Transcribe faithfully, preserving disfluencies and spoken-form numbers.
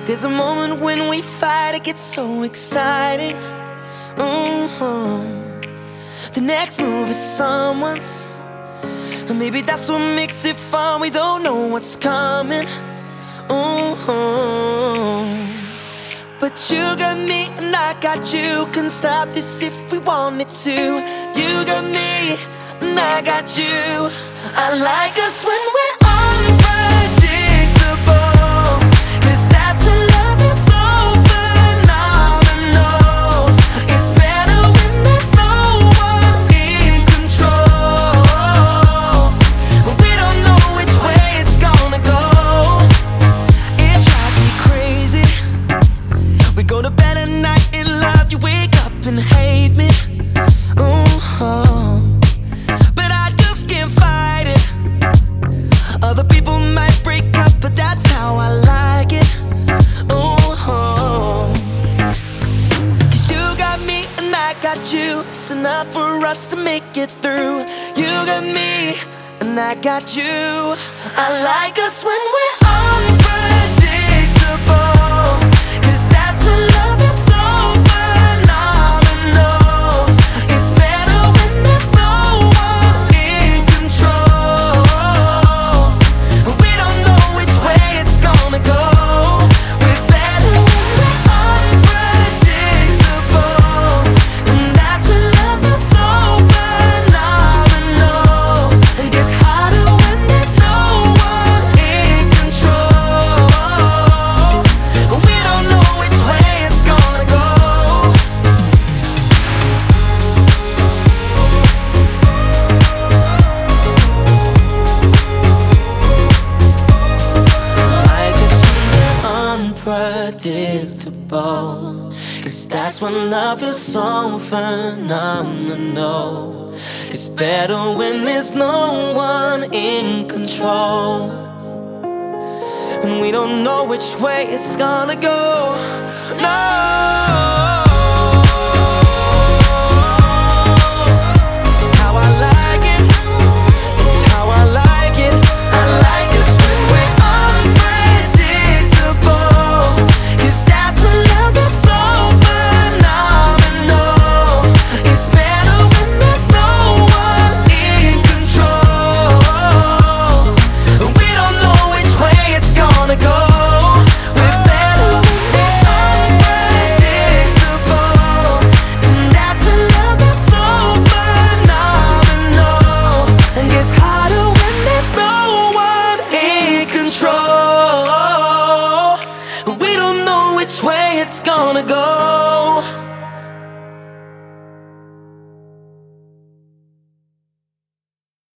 There's a moment when we fight, it gets so exciting. Mm-hmm. The next move is someone's, and maybe that's what makes it fun. We don't know what's coming. Mm-hmm. But you got me and I got you. Couldn't stop this if we wanted to. You got me and I got you. I like us when we're unpredictable, 'cause that's when love is so phenomenal. It's better when there's no one in control. But we don't know which way it's gonna go. It drives me crazy. We go to bed at night in love, you wake up and hate me. Oh, but I just can't fight it. Other people might break up, but that's how I like it. Oh, 'cause you got me and I got you. It's enough for us to make it through. You got me and I got you. I like us when we're unpredictable, 'cause that's when love is so phenomenal. It's better when there's no one in control. We don't know which way it's gonna go. We're better when we're unpredictable, and that's when love is so phenomenal. It gets harder when there's no one in control. We don't know which way it's gonna go. Like us when we're unpredictable, 'cause that's when love is so phenomenal. It's better when there's no one in control, and we don't know which way it's gonna go. No. It's how I like it. It's how I like it. I like us when we're unpredictable, 'cause that's when love is so phenomenal. It's better when there's no one in control. We don't know which way it's gonna go. We're better when we're unpredictable, and that's when love is so phenomenal. And gets harder when there's no one in control. We don't know which way it's gonna go.